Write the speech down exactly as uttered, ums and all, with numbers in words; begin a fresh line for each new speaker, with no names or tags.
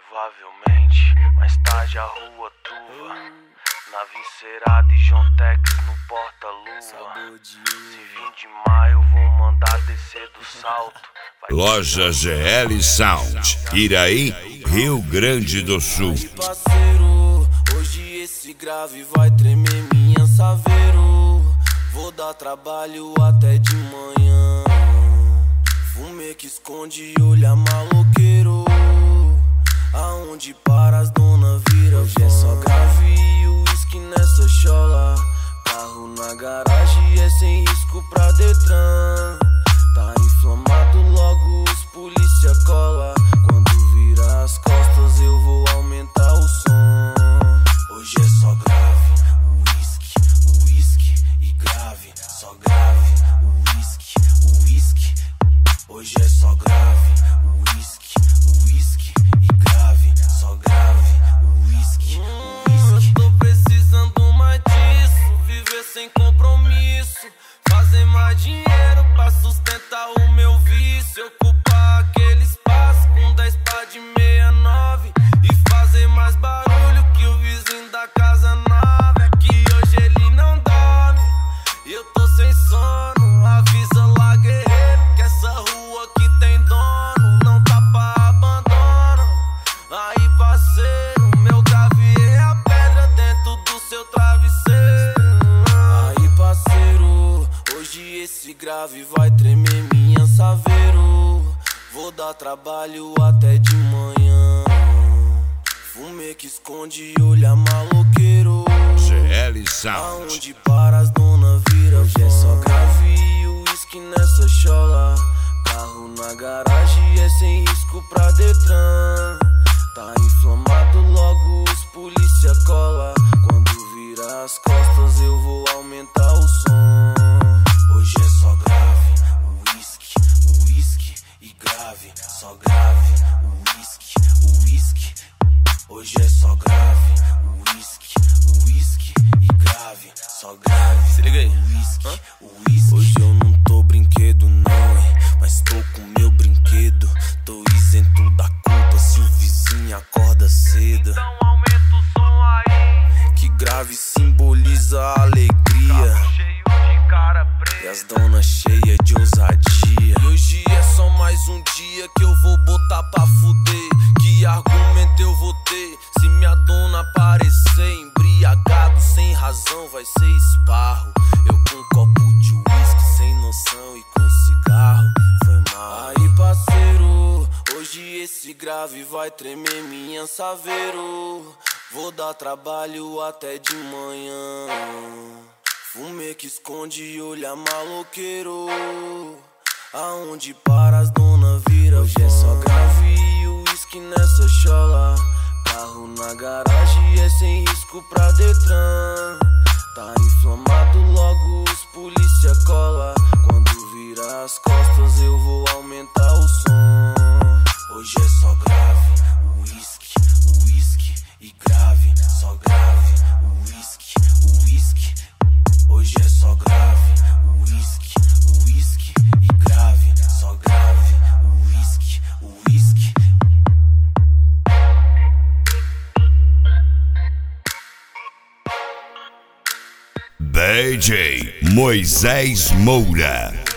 Provavelmente, mais tarde a rua truva, nave encerada e John Tex no porta-luva. Se vim de maio, vou mandar descer do salto. Vai
Loja G L Sound, Iraí, Rio Grande do Sul.
Parceiro, hoje esse grave vai tremer minha saveiro. Vou dar trabalho até de manhã. Fumê que esconde e olha maloqueiro. Aonde para as dona vira. Hoje é só grave e uísque nessa chola. Carro na garagem é sem risco pra Detran. Tá inflamado, logo os polícia cola. Quando vira as costas eu vou aumentar o som. Hoje é só grave, uísque, uísque e grave. Só grave, uísque, uísque. Hoje é só grave, uísque, uísque e grave. Só grave, uísque, uísque. Tô precisando mais disso, viver sem compromisso. Fazer mais dinheiro pra sustentar o meu vício. Ocupar aquele espaço com dez pá de sessenta e nove. E fazer mais barulho que o vizinho da casa nova. É que hoje ele não dorme e eu tô sem sono. Avisa lá, guerreiro, que essa rua aqui tem dono. Não tá pra abandono. Aí, parceiro, meu grave é a pedra dentro do seu travesseiro. Aí, parceiro, hoje esse grave vai tremer minha saveiro. Vou dar trabalho até de manhã. Fumê que esconde e olha maloqueiro.
G L Sound.
Aonde para as dona vira. Hoje é só grave e uísque nessa chola. Carro na garagem é sem risco pra Detran. Tá inflamado, logo os polícia cola. Quando vira as costas eu vou aumentar o som. Hoje é só grave, uísque, uísque e grave. Só grave, uísque, uísque. Hoje é só grave, uísque, uísque e grave. Só grave, se liga aí, uísque, uísque. Hoje eu não tô brinquedo não, hein, mas tô com meu brinquedo. Tô isento da culpa se o vizinho acorda cedo.
então aumenta o som aí.
Que grave simboliza a alegria.
Carro cheio de cara preta.
E as donas cheias de ousadia. E hoje é só mais um dia que eu vou botar pra fuder. Que argumento eu vou ter se minha dona aparecer embriagado sem razão? Vai ser esparro. Eu com um copo de uísque sem noção e com cigarro. Foi mal. Aí, parceiro, hoje esse grave vai tremer minha saveiro. Vou dar trabalho até de manhã. Fumê que esconde e olha maloqueiro. Aonde para as dona vira. Hoje é só grave e uísque nessa chola. Carro na garagem é sem risco pra Detran. Tá inflamado, logo os polícia cola. Quando vira as costas eu vou aumentar o som. Hoje é só grave, uísque, uísque e grave. Só grave, uísque, uísque. Hoje é só grave, uísque, uísque e grave. Só grave, uísque, uísque.
D J Moisés Moura.